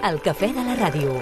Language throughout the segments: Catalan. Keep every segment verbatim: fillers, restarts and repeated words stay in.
El cafè de la ràdio.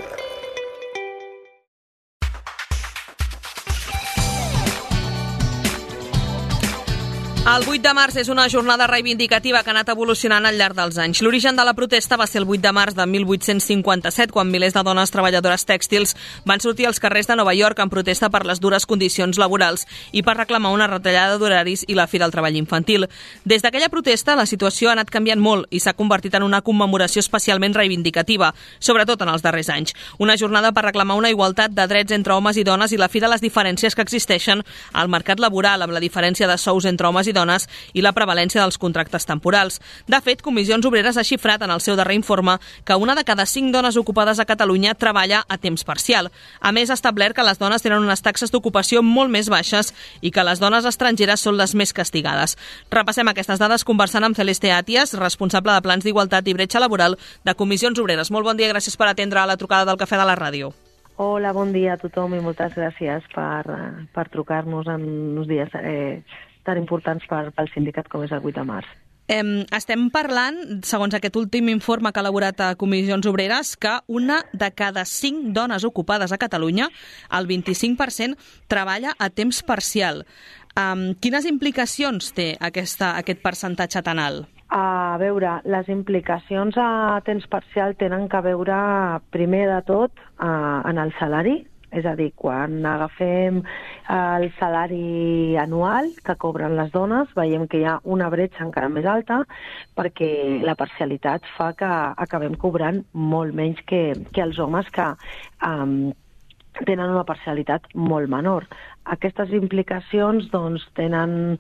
El vuit de març és una jornada reivindicativa que ha anat evolucionant al llarg dels anys. L'origen de la protesta va ser el vuit de març de mil vuit-cents cinquanta-set, quan milers de dones treballadores tèxtils van sortir als carrers de Nova York en protesta per les dures condicions laborals i per reclamar una retallada d'horaris i la fi del treball infantil. Des d'aquella protesta, la situació ha anat canviant molt i s'ha convertit en una commemoració especialment reivindicativa, sobretot en els darrers anys. Una jornada per reclamar una igualtat de drets entre homes i dones i la fi de les diferències que existeixen al mercat laboral, amb la diferència de sous entre homes i dones i la prevalència dels contractes temporals. De fet, Comissions Obreres ha xifrat en el seu darrer informe que una de cada cinc dones ocupades a Catalunya treballa a temps parcial. A més, ha establert que les dones tenen unes taxes d'ocupació molt més baixes i que les dones estrangeres són les més castigades. Repassem aquestes dades conversant amb Celeste Àties, responsable de Plans d'Igualtat i Bretxa Laboral de Comissions Obreres. Molt bon dia, gràcies per atendre la trucada del Cafè de la Ràdio. Hola, bon dia a tothom i moltes gràcies per, per trucar-nos en uns dies eh, tan importants per, pel sindicat com és el vuit de març. Eh, estem parlant, segons aquest últim informe que ha elaborat a Comissions Obreres, que una de cada cinc dones ocupades a Catalunya, el vint-i-cinc per cent, treballa a temps parcial. Eh, quines implicacions té aquesta, aquest percentatge tan alt? A veure, les implicacions a temps parcial tenen que veure, primer de tot, eh, en el salari. És a dir, quan agafem el salari anual que cobren les dones, veiem que hi ha una bretxa encara més alta perquè la parcialitat fa que acabem cobrant molt menys que, que els homes que um, tenen una parcialitat molt menor. Aquestes implicacions doncs, tenen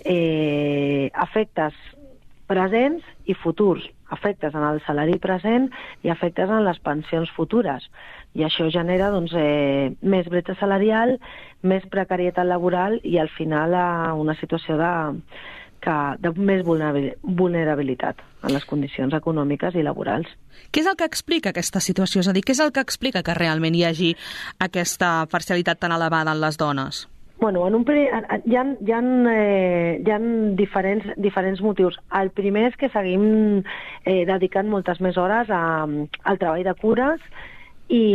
eh, efectes presents i futurs, efectes en el salari present i efectes en les pensions futures. I això genera doncs, eh, més bretxa salarial, més precarietat laboral i al final eh, una situació de, que, de més vulnerabilitat en les condicions econòmiques i laborals. Què és el que explica aquesta situació? És a dir, què és el que explica que realment hi hagi aquesta parcialitat tan elevada en les dones? Bueno, en un, hi ha, hi ha, eh, hi ha diferents, diferents motius. El primer és que seguim eh, dedicant moltes més hores a, al treball de cures i,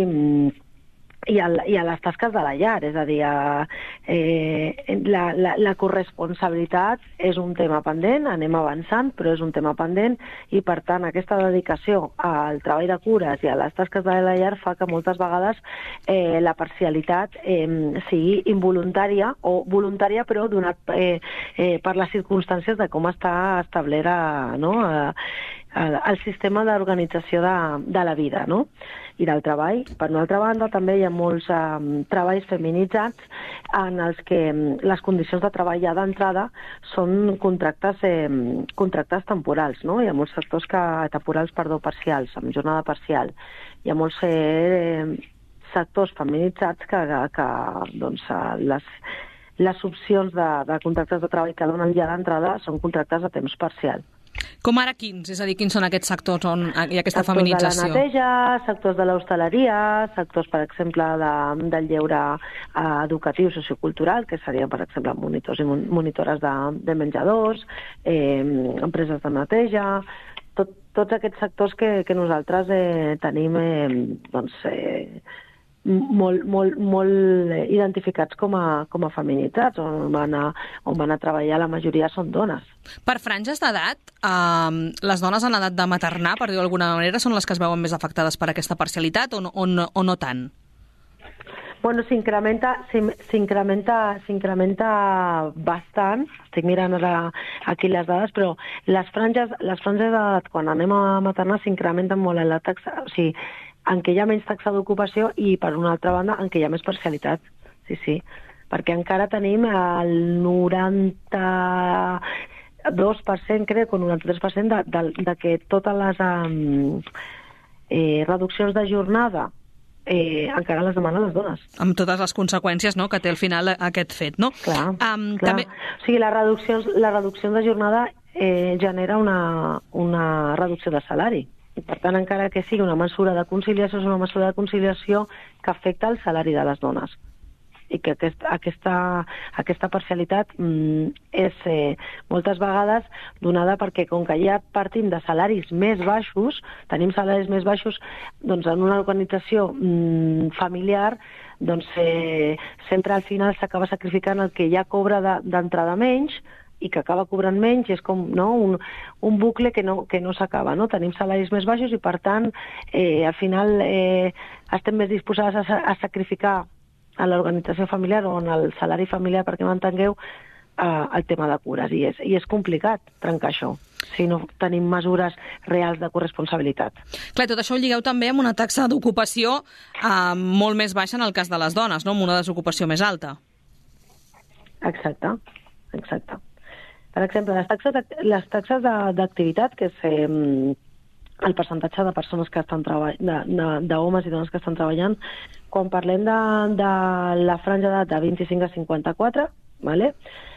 i, a, i a les tasques de la llar. És a dir, a, eh, la, la, la corresponsabilitat és un tema pendent, anem avançant, però és un tema pendent i, per tant, aquesta dedicació al treball de cures i a les tasques de la llar fa que moltes vegades eh, la parcialitat eh, sigui involuntària o voluntària, però donat eh, eh, per les circumstàncies de com està establert no? el, el sistema d'organització de, de la vida, no? I del treball. Per una altra banda, també hi ha molts eh, treballs feminitzats en els que les condicions de treball ja d'entrada són contractes, eh, contractes temporals, no? Hi ha molts sectors que, temporals, perdó, parcials, amb jornada parcial. Hi ha molts eh, sectors feminitzats que, que doncs, les, les opcions de, de contractes de treball que donen ja d'entrada són contractes a temps parcial. Com ara quins? És a dir, quins són aquests sectors on hi ha aquesta feminització? Sectors de la neteja, sectors de l'hostaleria, sectors, per exemple, de, del lleure eh, educatiu sociocultural, que serien, per exemple, monitors i monitores de, de menjadors, eh, empreses de neteja, tot, tots aquests sectors que, que nosaltres eh, tenim eh, doncs, eh, molt, molt, molt identificats com a, com a feminitzats, on van, a, on van a treballar la majoria són dones. Per franges d'edat, eh, les dones en edat de maternar, per dir-ho d'alguna manera, són les que es veuen més afectades per aquesta parcialitat o no, o no, o no tant? Bueno, s'incrementa s'incrementa s'incrementa bastant. Estic mirant ara aquí les dades, però les franges, les franges d'edat, quan anem a maternar, s'incrementen molt en la taxa, o sigui, en què hi ha menys taxa d'ocupació i, per una altra banda, en què hi ha més parcialitat. Sí, sí, perquè encara tenim el noranta dos per cent, crec, o noranta-tres per cent de, de, de que totes les um, eh, reduccions de jornada Eh, encara les demanen les dones. Amb totes les conseqüències, no?, que té al final aquest fet, no? Clar, um, clar. També... O sigui, la reducció, la reducció de jornada eh, genera una, una reducció de salari. I, per tant, encara que sigui una mesura de conciliació, és una mesura de conciliació que afecta el salari de les dones. i que aquest, aquesta, aquesta parcialitat mm, és eh, moltes vegades donada perquè com que ja partim de salaris més baixos, tenim salaris més baixos, doncs en una organització mm, familiar doncs eh, sempre al final s'acaba sacrificant el que ja cobra d'entrada menys i que acaba cobrant menys, i és com no, un, un bucle que no, que no s'acaba. No? Tenim salaris més baixos i, per tant, eh, al final eh, estem més disposades a, a sacrificar a l'organització familiar o en el salari familiar, perquè m'entengueu, eh, el tema de cures. I és, i és complicat trencar això si no tenim mesures reals de corresponsabilitat. Clar, tot això ho lligueu també amb una taxa d'ocupació eh, molt més baixa en el cas de les dones, no? Amb una desocupació més alta. Exacte, exacte. Per exemple, les taxes, les taxes d'activitat, que és eh, el percentatge de persones que estan treballant, d'homes i dones que estan treballant, quan parlem de, de la franja d'edat de vint-i-cinc a cinquanta-quatre, vale?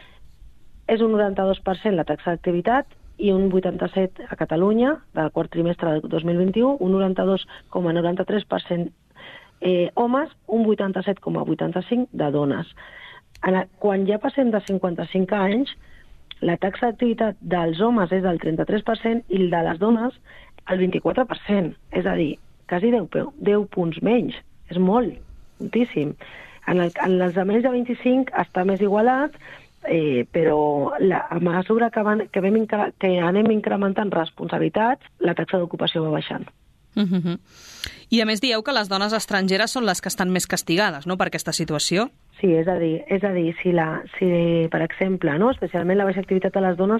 És un noranta-dos per cent la taxa d'activitat i un vuitanta-set per cent a Catalunya, del quart trimestre del dos mil vint-i-u, un noranta-dos coma noranta-tres per cent eh, homes, un vuitanta-set coma vuitanta-cinc per cent de dones. En, quan ja passem de cinquanta-cinc anys, la taxa d'activitat dels homes és del trenta-tres per cent i el de les dones el vint-i-quatre per cent. És a dir, quasi deu punts menys. És molt, moltíssim. En, el, en els de menys de vint-i-cinc està més igualat, eh, però la, a mesura que, van, que, vam, que anem incrementant responsabilitats, la taxa d'ocupació va baixant. Uh-huh. I a més dieu que les dones estrangeres són les que estan més castigades, no?, per aquesta situació. Sí, és a dir, és a dir si, la, si per exemple, no, especialment la baixa activitat de les dones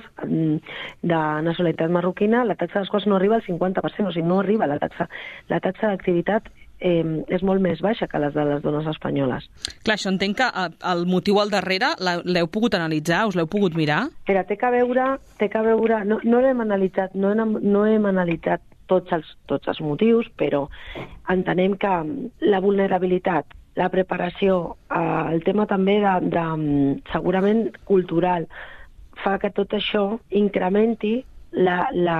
de nacionalitat marroquina, la taxa de les quals no arriba al cinquanta per cent, o sigui, no arriba la taxa. La taxa d'activitat eh, és molt més baixa que les de les dones espanyoles. Clar, això entenc que el motiu al darrere l'heu pogut analitzar, us l'heu pogut mirar? Però té que veure, té que veure, no, no l'hem analitzat, no hem, no hem analitzat tots els, tots els motius, però entenem que la vulnerabilitat, la preparació, eh, el tema també de, de, segurament cultural, fa que tot això incrementi la, la,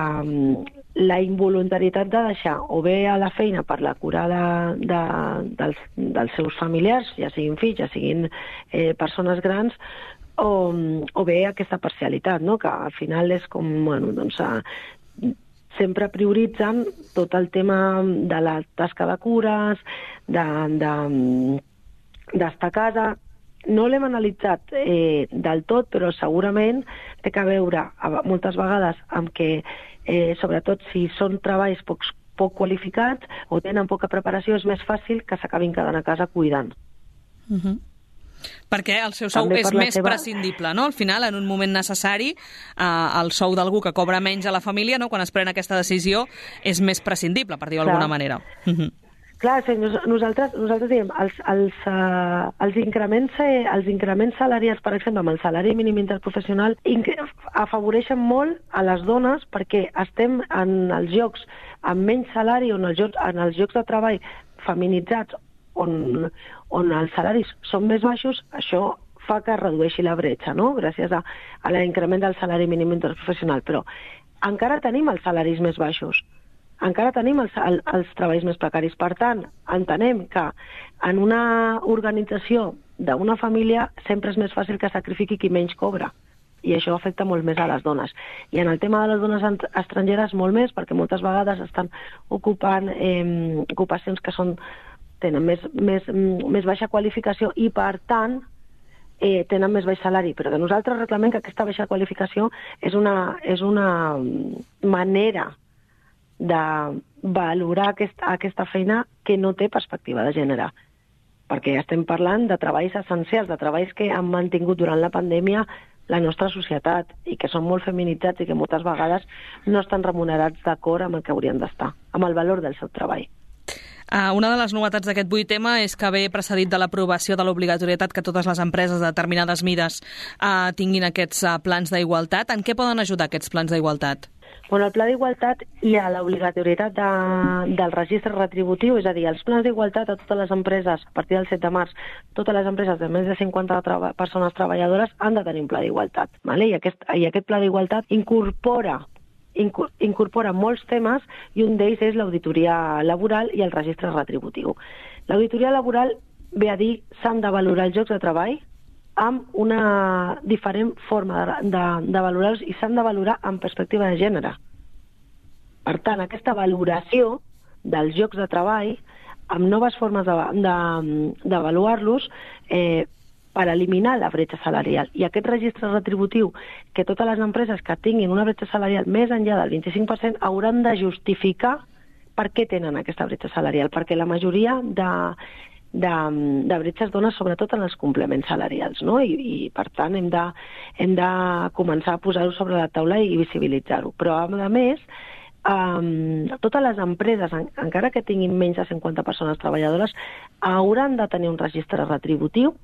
la involuntarietat de deixar o bé a la feina per la cura de, de, dels, dels seus familiars, ja siguin fills, ja siguin eh, persones grans, o, o bé aquesta parcialitat, no? Que al final és com, bueno, doncs, eh, sempre prioritzen tot el tema de la tasca de cures, d'estar de, de, a casa. No l'hem analitzat eh, del tot, però segurament té que veure moltes vegades amb que, eh, sobretot si són treballs poc, poc qualificats o tenen poca preparació, és més fàcil que s'acabin quedant a casa cuidant. Uh-huh. Perquè el seu sou és més seva... prescindible, no? Al final, en un moment necessari, eh, el sou d'algú que cobra menys a la família, no? Quan es pren aquesta decisió, és més prescindible, per dir-ho d'alguna manera. Uh-huh. Clar, sí, nosaltres, nosaltres diem, els, els, uh, els, increments, eh, els increments salarials, per exemple, amb el salari mínim interprofessional, afavoreixen molt a les dones perquè estem en els llocs amb menys salari o en els llocs, en els llocs de treball feminitzats, on, on els salaris són més baixos, això fa que redueixi la bretxa, no?, gràcies a, a l'increment del salari mínim interprofessional. Però encara tenim els salaris més baixos, encara tenim els, el, els treballs més precaris. Per tant, entenem que en una organització d'una família sempre és més fàcil que sacrifiqui qui menys cobra, i això afecta molt més a les dones. I en el tema de les dones estrangeres molt més, perquè moltes vegades estan ocupant eh, ocupacions que són tenen més, més, més baixa qualificació i, per tant, eh, tenen més baix salari. Però que nosaltres reclamem que aquesta baixa qualificació és una, és una manera de valorar aquesta, aquesta feina que no té perspectiva de gènere. Perquè estem parlant de treballs essencials, de treballs que han mantingut durant la pandèmia la nostra societat i que són molt feminitzats i que moltes vegades no estan remunerats d'acord amb el que haurien d'estar, amb el valor del seu treball. Uh, una de les novetats d'aquest vuit tema és que ve precedit de l'aprovació de l'obligatorietat que totes les empreses de determinades mides uh, tinguin aquests uh, plans d'igualtat. En què poden ajudar aquests plans d'igualtat? Bueno, el pla d'igualtat hi ha l'obligatorietat de, del registre retributiu, és a dir, els plans d'igualtat a totes les empreses, a partir del set de març, totes les empreses de més de cinquanta treba- persones treballadores han de tenir un pla d'igualtat. Vale? I, aquest, I aquest pla d'igualtat incorpora incorpora molts temes i un d'ells és l'auditoria laboral i el registre retributiu. L'auditoria laboral ve a dir s'han de valorar els llocs de treball amb una diferent forma de, de, de valorar-los i s'han de valorar amb perspectiva de gènere. Per tant, aquesta valoració dels llocs de treball amb noves formes d'avaluar-los eh, per eliminar la bretxa salarial. I aquest registre retributiu, que totes les empreses que tinguin una bretxa salarial més enllà del vint-i-cinc per cent hauran de justificar per què tenen aquesta bretxa salarial, perquè la majoria de, de, de bretxa es dona sobretot en els complements salarials, no? I, i per tant hem de, hem de començar a posar-ho sobre la taula i visibilitzar-ho. Però a més, um, totes les empreses, en, encara que tinguin menys de cinquanta persones treballadores, hauran de tenir un registre retributiu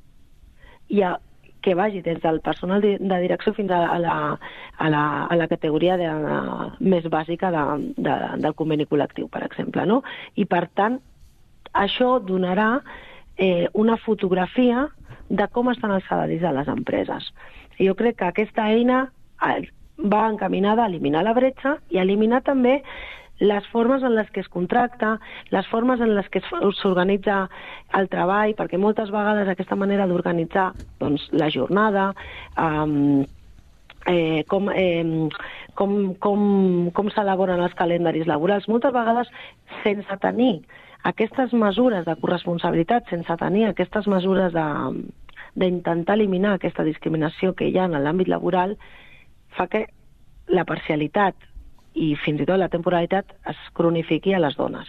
i a, que vagi des del personal de, de direcció fins a la, a la, a la categoria de, a, més bàsica de, de, del conveni col·lectiu, per exemple, no? I, per tant, això donarà eh, una fotografia de com estan els salaris de les empreses. I jo crec que aquesta eina va encaminada a eliminar la bretxa i a eliminar també les formes en les que es contracta, les formes en les que s'organitza el treball, perquè moltes vegades aquesta manera d'organitzar doncs, la jornada, um, eh, com, eh, com, com, com s'elaboren els calendaris laborals, moltes vegades sense tenir aquestes mesures de corresponsabilitat, sense tenir aquestes mesures d'intentar eliminar aquesta discriminació que hi ha en l'àmbit laboral, fa que la parcialitat i fins i tot la temporalitat es cronifiqui a les dones.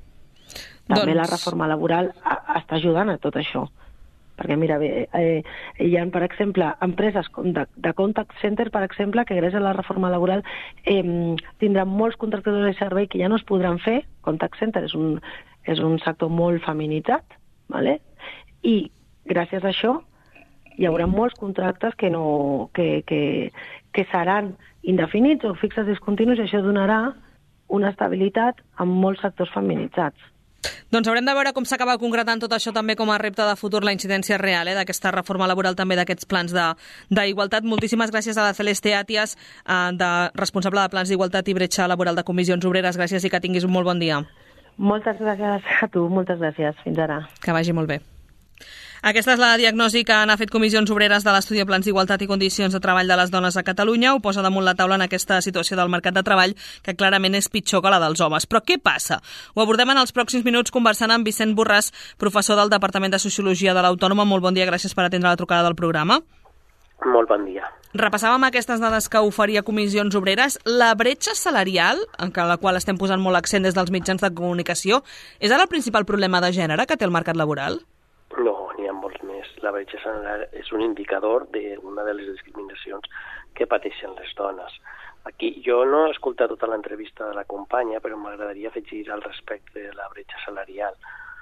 També doncs... la reforma laboral a, està ajudant a tot això. Perquè, mira, bé, eh, hi ha, per exemple, empreses de, de contact center, per exemple, que gràcies a la reforma laboral eh, tindran molts contractadors de servei que ja no es podran fer. Contact center és un, és un sector molt feminitzat, ¿vale? I gràcies a això hi haurà molts contractes que, no, que, que, que seran indefinits o fixes discontinus i això donarà una estabilitat en molts sectors feminitzats. Doncs haurem de veure com s'acaba concretant tot això també com a repte de futur, la incidència real eh, d'aquesta reforma laboral, també d'aquests plans d'igualtat. Moltíssimes gràcies a la Celeste Àtias, eh, de, responsable de plans d'igualtat i bretxa laboral de Comissions Obreres. Gràcies i que tinguis un molt bon dia. Moltes gràcies a tu, moltes gràcies. Fins ara. Que vagi molt bé. Aquesta és la diagnosi que han fet Comissions Obreres de l'Estudi de Plans d'Igualtat i Condicions de Treball de les Dones a Catalunya. Ho posa damunt la taula en aquesta situació del mercat de treball, que clarament és pitjor que la dels homes. Però què passa? Ho abordem en els pròxims minuts conversant amb Vicent Borràs, professor del Departament de Sociologia de l'Autònoma. Molt bon dia, gràcies per atendre la trucada del programa. Molt bon dia. Repassàvem aquestes dades que oferia Comissions Obreres. La bretxa salarial, en la qual estem posant molt accent des dels mitjans de comunicació, és ara el principal problema de gènere que té el mercat laboral? No, n'hi ha molts més. La bretxa salarial és un indicador d'una de les discriminacions que pateixen les dones. Aquí jo no he escoltat tota l'entrevista de la companya, però m'agradaria afegir al respecte de la bretxa salarial.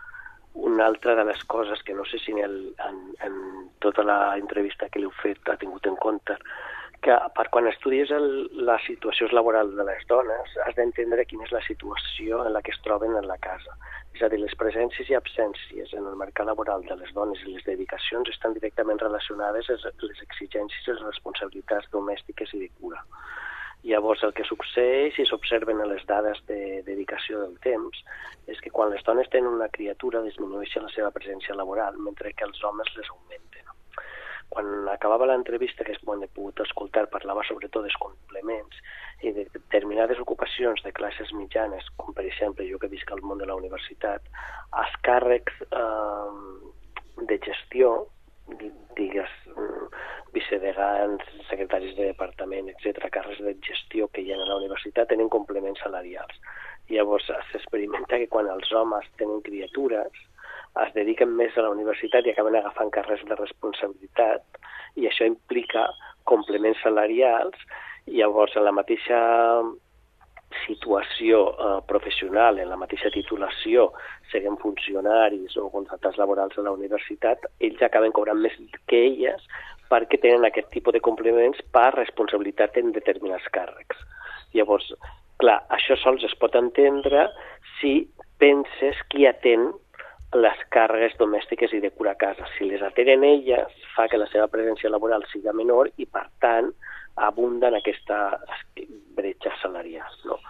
Una altra de les coses que no sé si en, el, en, en tota l'entrevista que li heu fet ha tingut en compte, que per quan estudies el, la situació laboral de les dones has d'entendre quina és la situació en la que es troben en la casa. És a dir, les presències i absències en el mercat laboral de les dones i les dedicacions estan directament relacionades amb les exigències i les responsabilitats domèstiques i de cura. Llavors, el que succeeix, i s'observen en les dades de dedicació del temps, és que quan les dones tenen una criatura disminueix la seva presència laboral, mentre que els homes les augmenten. Quan acabava l'entrevista, que quan he pogut escoltar, parlava sobretot dels complements i de determinades ocupacions de classes mitjanes, com per exemple jo que visc al món de la universitat, els càrrecs eh, de gestió, digues, vicedegans, secretaris de departament, etcètera, càrrecs de gestió que hi ha a la universitat tenen complements salarials. Llavors s'experimenta que quan els homes tenen criatures es dediquen més a la universitat i acaben agafant càrrecs de responsabilitat i això implica complements salarials. Llavors, en la mateixa situació eh, professional, en la mateixa titulació, siguin funcionaris o contractats laborals a la universitat, ells acaben cobrant més que elles perquè tenen aquest tipus de complements per responsabilitat en determinats càrrecs. Llavors, clar, això sols es pot entendre si penses qui atén les càrregues domèstiques i de cura a casa. Si les atenen elles, fa que la seva presència laboral siga menor i, per tant, abunda en aquesta bretxa salarial. No?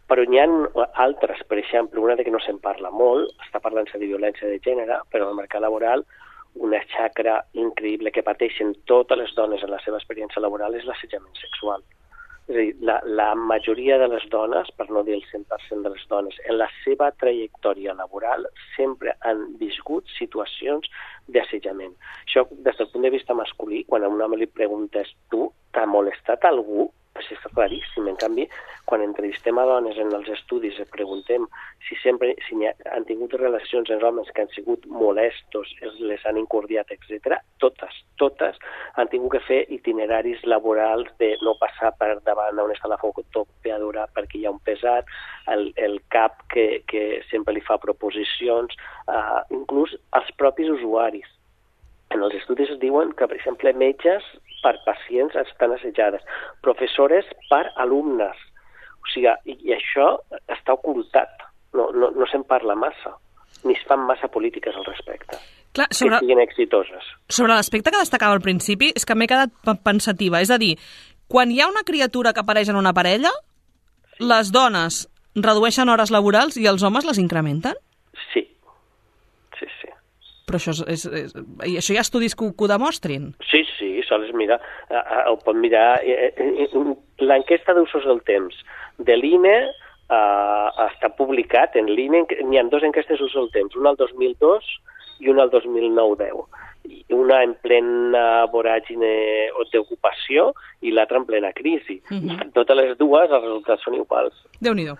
Però n'hi ha altres, per exemple, una de que no se'n parla molt, està parlant-se de violència de gènere, però al mercat laboral una xacra increïble que pateixen totes les dones en la seva experiència laboral és l'assetjament sexual. És a dir, la, la majoria de les dones, per no dir el cent per cent de les dones, en la seva trajectòria laboral sempre han viscut situacions d'assetjament. Això, des del punt de vista masculí, quan a un home li preguntes tu, t'ha molestat algú? Pues està claríssim. En canvi, quan entrevistem a dones en els estudis i preguntem si sempre si ha, han tingut relacions amb homes que han sigut molestos, les han incordiat, etcètera, totes, totes han tingut que fer itineraris laborals de no passar per davant on està la fotocopiadora perquè hi ha un pesat, el, el cap que, que sempre li fa proposicions, uh, inclús els propis usuaris. En els estudis es diuen que, per exemple, metges per pacients estan assetjades, professores per alumnes. O sigui, i, i això està ocultat, no, no, no se'n parla massa, ni es fan massa polítiques al respecte, Clar, sobre, que siguin exitoses. Sobre l'aspecte que destacava al principi, és que m'he quedat pensativa, és a dir, quan hi ha una criatura que apareix en una parella, sí. Les dones redueixen hores laborals i els homes les incrementen? Sí, sí, sí. Però això, és, és, és, això hi ha estudis que, que ho demostrin? Sí, sí, sols mira, ho pot mirar. L'enquesta d'usos del temps de l'I N E uh, està publicat en l'I N E, n'hi ha dues enquestes d'usos del temps, una al dos mil dos i una al dos mil nou deu. Una en plena voràgine d'ocupació i l'altra en plena crisi. Uh-huh. Totes les dues, els resultats són iguals. Déu-n'hi-do.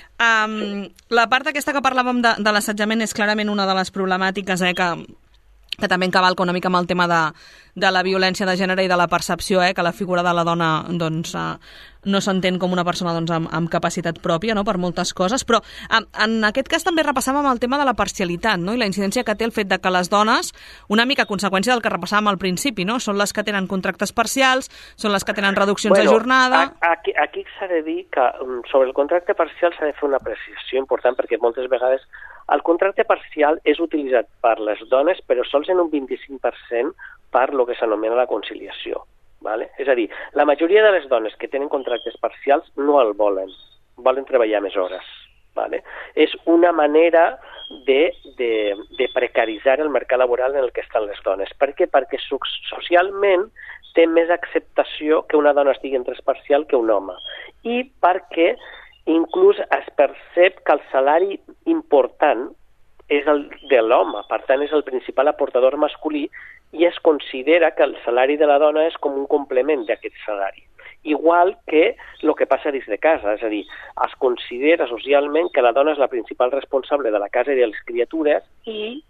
Um, la part aquesta que parlàvem de, de l'assetjament és clarament una de les problemàtiques eh, que, que també encavalca una mica amb el tema de, de la violència de gènere i de la percepció, eh, que la figura de la dona doncs, uh, no s'entén com una persona doncs, amb, amb capacitat pròpia, no?, per moltes coses, però uh, en aquest cas també repassàvem el tema de la parcialitat, no?, i la incidència que té el fet de que les dones, una mica a conseqüència del que repassàvem al principi, no?, són les que tenen contractes parcials, són les que tenen reduccions bueno, de jornada... Aquí, aquí s'ha de dir que sobre el contracte parcial s'ha de fer una precisió important perquè moltes vegades el contracte parcial és utilitzat per les dones però sols en un vint-i-cinc per cent per lo que s'anomena la conciliació. Vale? És a dir, la majoria de les dones que tenen contractes parcials no el volen, volen treballar més hores. Vale? És una manera de, de, de precaritzar el mercat laboral en el que estan les dones. Per què? Perquè socialment té més acceptació que una dona estigui en tres parcial que un home. I perquè inclús es percep que el salari important és el de l'home, per tant és el principal aportador masculí i es considera que el salari de la dona és com un complement d'aquest salari. Igual que el que passa dins de casa, és a dir, es considera socialment que la dona és la principal responsable de la casa i de les criatures i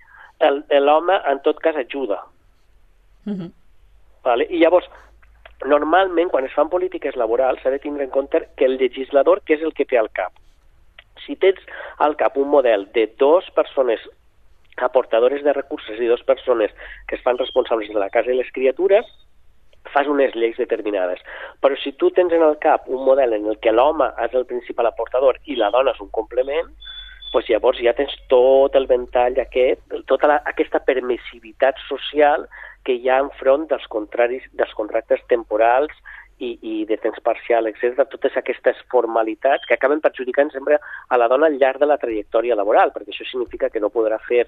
l'home en tot cas ajuda. Uh-huh. Vale? I llavors, normalment quan es fan polítiques laborals s'ha de tindre en compte que el legislador què és el que té al cap. Si tens al cap un model de dues persones aportadores de recursos i dues persones que es fan responsables de la casa i les criatures, fas unes lleis determinades. Però si tu tens en el cap un model en el que l'home és el principal aportador i la dona és un complement, doncs llavors ja tens tot el ventall aquest, tota la, aquesta permissivitat social que hi ha enfront dels, contraris, dels contractes temporals i, i de temps parcial, etcètera, totes aquestes formalitats que acaben perjudicant sempre a la dona al llarg de la trajectòria laboral, perquè això significa que no podrà fer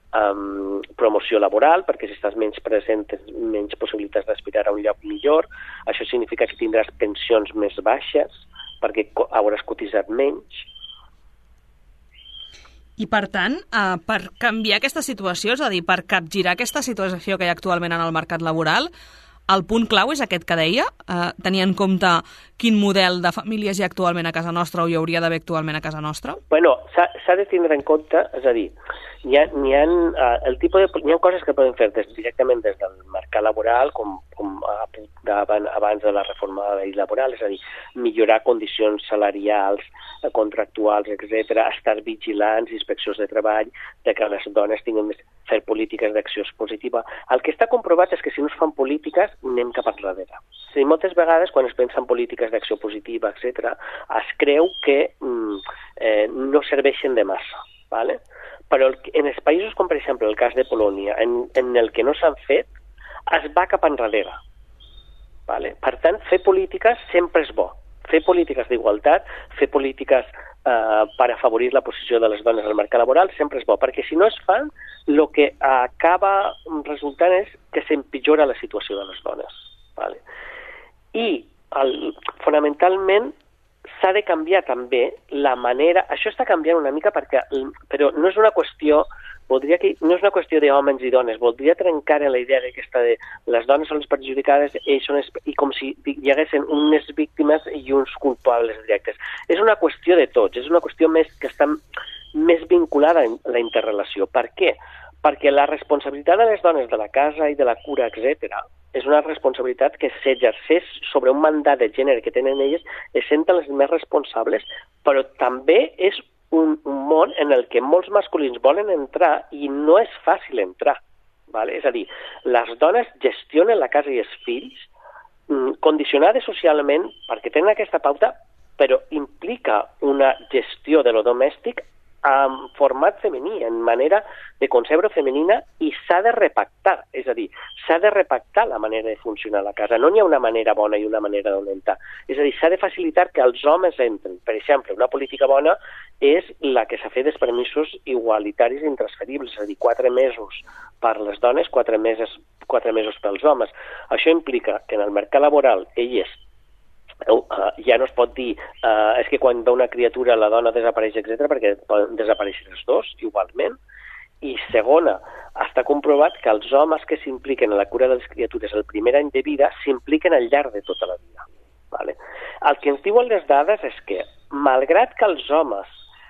um, promoció laboral, perquè si estàs menys present tens menys possibilitats d'aspirar a un lloc millor, això significa que tindràs pensions més baixes, perquè hauràs cotitzat menys. I, per tant, eh, per canviar aquesta situació, és a dir, per capgirar aquesta situació que hi ha actualment en el mercat laboral, el punt clau és aquest que deia, eh, tenir en compte quin model de famílies hi ha actualment a casa nostra o hi hauria d'haver actualment a casa nostra? Bueno, s'ha de tindre en compte, és a dir, hi ha, hi ha, el tipus de, hi ha coses que poden fer des, directament des del mercat laboral, com, com abans, abans de la reforma de la llei laboral, és a dir, millorar condicions salarials, contractuals, etcètera, estar vigilants, inspeccions de treball, de que les dones tinguin més, fer polítiques d'acció positiva. El que està comprovat és que si no es fan polítiques, anem cap enrere. Sí, moltes vegades, quan es pensa en polítiques d'acció positiva, etcètera, es creu que mm, eh, no serveixen de massa, ¿vale? Però en els països com, per exemple, el cas de Polònia, en, en el que no s'han fet, es va cap enrere. ¿Vale? Per tant, fer polítiques sempre és bo. Fer polítiques d'igualtat, fer polítiques eh, per afavorir la posició de les dones al mercat laboral sempre és bo, perquè si no es fan, el que acaba resultant és que s'empitjora la situació de les dones. Vale? I el, fonamentalment s'ha de canviar també la manera... Això està canviant una mica perquè... Però no és una qüestió... Voldria que, no és una qüestió d'homes i dones. Voldria trencar la idea aquesta de les dones són les perjudicades i, són es, i com si hi haguessin unes víctimes i uns culpables directes. És una qüestió de tots. És una qüestió més que està més vinculada a la interrelació. Per què? Perquè la responsabilitat de les dones de la casa i de la cura, etcètera, és una responsabilitat que s'exerceix sobre un mandat de gènere que tenen elles, essent les més responsables, però també és un, un món en el que molts masculins volen entrar i no és fàcil entrar. Vale? És a dir, les dones gestionen la casa i els fills condicionades socialment perquè tenen aquesta pauta, però implica una gestió de lo domèstic en format femení, en manera de concebre femenina, i s'ha de repactar, és a dir, s'ha de repactar la manera de funcionar la casa. No n'hi ha una manera bona i una manera dolenta. És a dir, s'ha de facilitar que els homes entren. Per exemple, una política bona és la que s'ha fet dels permisos igualitaris i intransferibles, és a dir, quatre mesos per les dones, quatre mesos, quatre mesos pels homes. Això implica que en el mercat laboral elles Uh, ja no es pot dir uh, és que quan ve una criatura la dona desapareix, etcètera, perquè poden desaparèixer els dos igualment. I segona, està comprovat que els homes que s'impliquen en la cura de les criatures el primer any de vida s'impliquen al llarg de tota la vida. Vale? El que ens diuen les dades és que, malgrat que els homes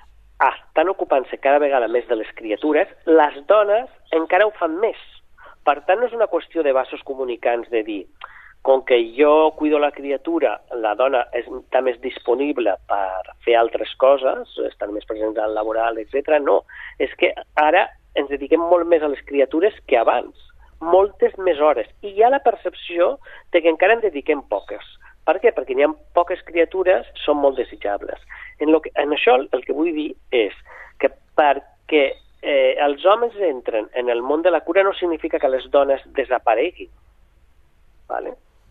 estan ocupant-se cada vegada més de les criatures, les dones encara ho fan més. Per tant, no és una qüestió de vasos comunicants de dir com que jo cuido la criatura, la dona està més disponible per fer altres coses, estar més present al laboral, etcètera. No, és que ara ens dediquem molt més a les criatures que abans, moltes més hores, i hi ha la percepció de que encara en dediquem poques. Per què? Perquè n'hi ha poques criatures, són molt desitjables. En, lo que, en això el que vull dir és que perquè eh, els homes entren en el món de la cura no significa que les dones desapareguin. Vale?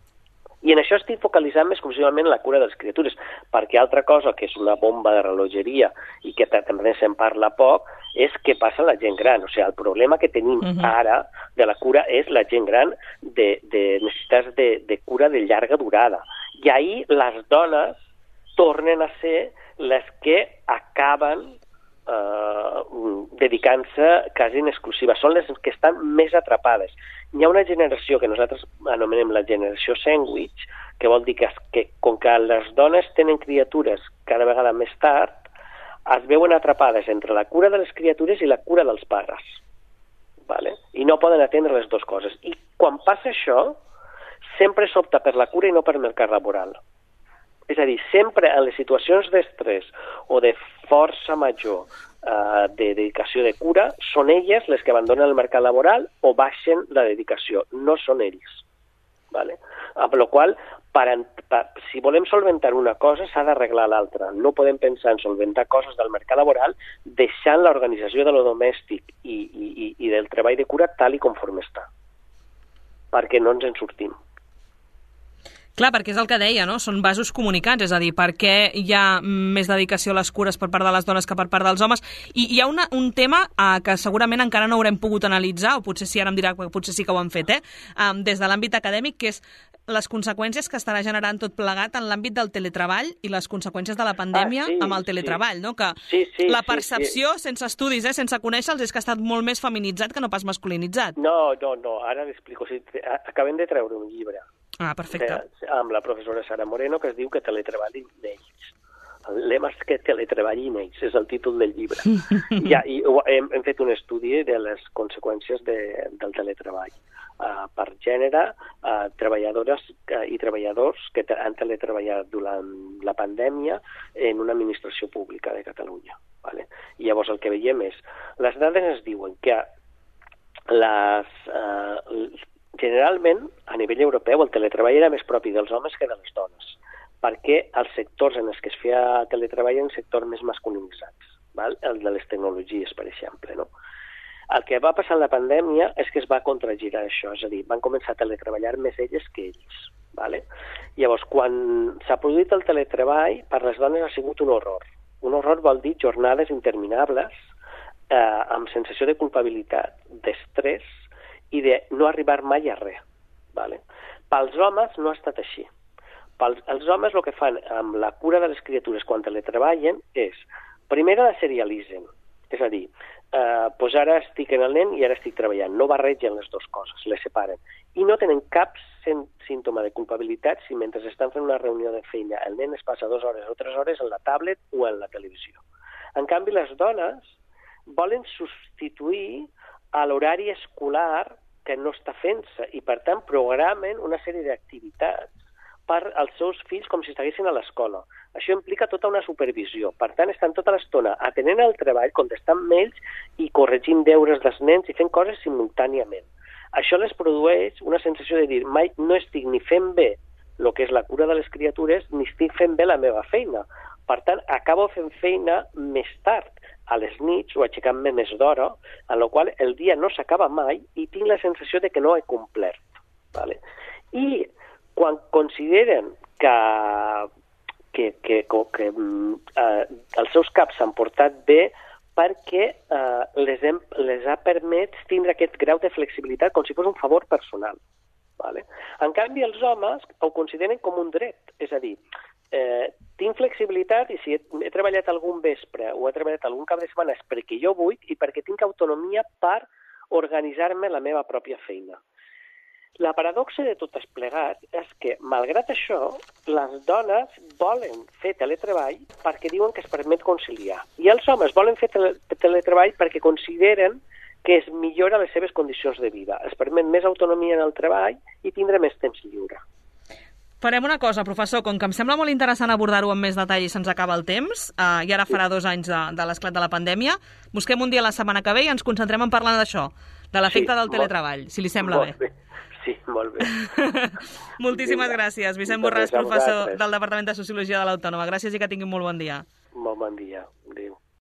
I en això estic focalitzant més exclusivament en la cura de les criatures, perquè altra cosa que és una bomba de relogeria i que també se'n parla poc és què passa a la gent gran. O sigui, el problema que tenim uh-huh. ara de la cura és la gent gran de, de necessitats de, de cura de llarga durada. I ahir les dones tornen a ser les que acaben eh, dedicant-se quasi en exclusiva. Són les que estan més atrapades. Hi ha una generació que nosaltres anomenem la generació sandwich, que vol dir que, que com que les dones tenen criatures cada vegada més tard, es veuen atrapades entre la cura de les criatures i la cura dels pares. Vale? I no poden atendre les dues coses. I quan passa això, sempre s'opta per la cura i no per el mercat laboral. És a dir, sempre en les situacions d'estrès o de força major uh, de dedicació de cura, són elles les que abandonen el mercat laboral o baixen la dedicació, no són ells. Vale? Amb la qual cosa, si volem solventar una cosa, s'ha d'arreglar l'altra. No podem pensar en solventar coses del mercat laboral deixant l'organització de lo domèstic i, i, i del treball de cura tal i conforme està, perquè no ens en sortim. Clar, perquè és el que deia, no? Són vasos comunicants, és a dir, per què hi ha més dedicació a les cures per part de les dones que per part dels homes. I hi ha una, un tema eh, que segurament encara no haurem pogut analitzar, o potser sí, ara em dirà que potser sí que ho han fet, eh? Um, des de l'àmbit acadèmic, que és les conseqüències que estarà generant tot plegat en l'àmbit del teletreball i les conseqüències de la pandèmia ah, sí, amb el teletreball, sí. No? Que sí, sí, la percepció, sí, sí. sense estudis, eh, sense conèixer-los, és que ha estat molt més feminitzat que no pas masculinitzat. No, no, no, ara l'explico. O sigui, acabem de treure un llibre Ah, perfecte. De, amb la professora Sara Moreno, que es diu que teletreballin ells. El lema és que teletreballin ells, és el títol del llibre. ja, i hem, hem fet un estudi de les conseqüències de, del teletreball. Uh, per gènere, uh, treballadores uh, i treballadors que han teletreballat durant la pandèmia en una administració pública de Catalunya. Vale? I llavors el que veiem és, les dades ens diuen que les... Uh, generalment, a nivell europeu, el teletreball era més propi dels homes que de les dones, perquè els sectors en els que es feia teletreball eren sectors més masculinitzats, val? El de les tecnologies, per exemple. No? El que va passar en la pandèmia és que es va contragirar això, és a dir, van començar a teletreballar més elles que ells. Vale? Llavors, quan s'ha produït el teletreball, per les dones ha sigut un horror, Un horror vol dir jornades interminables eh, amb sensació de culpabilitat, d'estrès i de no arribar mai a res. Vale? Pels homes no ha estat així. Pels, els homes el que fan amb la cura de les criatures quan teletreballen és, primer la serialitzen, és a dir, eh, doncs ara estic en el nen i ara estic treballant, no barregen les dues coses, les separen, i no tenen cap símptoma de culpabilitat si mentre estan fent una reunió de feina el nen es passa dues hores o tres hores en la tablet o en la televisió. En canvi, les dones volen substituir a l'horari escolar que no està fent-se i, per tant, programen una sèrie d'activitats per als seus fills com si estiguessin a l'escola. Això implica tota una supervisió. Per tant, estan tota l'estona atenent al treball, contestant mails i corregint deures dels nens i fent coses simultàniament. Això les produeix una sensació de dir mai no estic ni fent bé el que és la cura de les criatures ni estic fent bé la meva feina. Per tant, acabo fent feina més tard, a les nits o aixecant-me més d'hora, en la qual el dia no s'acaba mai i tinc la sensació de que no he complert. Vale? I quan consideren que, que, que, que eh, els seus caps s'han portat bé perquè eh, les, hem, les ha permès tindre aquest grau de flexibilitat com si fos un favor personal. Vale? En canvi, els homes ho consideren com un dret, és a dir, eh, tinc flexibilitat i si he, he treballat algun vespre o he treballat algun cap de setmana és perquè jo vull i perquè tinc autonomia per organitzar-me la meva pròpia feina. La paradoxa de tot plegat és que, malgrat això, les dones volen fer teletreball perquè diuen que es permet conciliar. I els homes volen fer tele teletreball perquè consideren que es millora les seves condicions de vida. Es permet més autonomia en el treball i tindre més temps lliure. Farem una cosa, professor, com que em sembla molt interessant abordar-ho amb més detall i se'ns acaba el temps, eh, i ara farà dos anys de, de l'esclat de la pandèmia, busquem un dia la setmana que ve i ens concentrem en parlar d'això, de l'efecte sí, del teletreball, molt, si li sembla molt bé. bé. Sí, molt bé. Moltíssimes Vinga. gràcies. Vicent Borràs, professor del Departament de Sociologia de l'Autònoma. Gràcies i que tinguin molt bon dia. Molt bon dia.